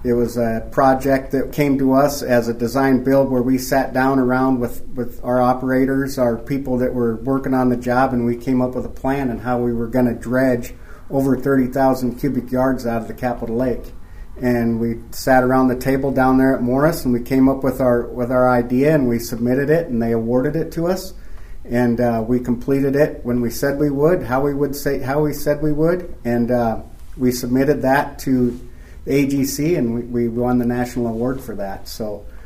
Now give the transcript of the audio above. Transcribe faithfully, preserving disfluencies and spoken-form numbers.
It was a project that came to us as a design build where we sat down around with, with our operators, our people that were working on the job, and we came up with a plan on how we were going to dredge over thirty thousand cubic yards out of the Capitol Lake. And we sat around the table down there at Morris, and we came up with our with our idea, and we submitted it, and they awarded it to us. And uh, we completed it when we said we would, how we would say, how we said we would, and uh, we submitted that to the A G C, and we, we won the national award for that. So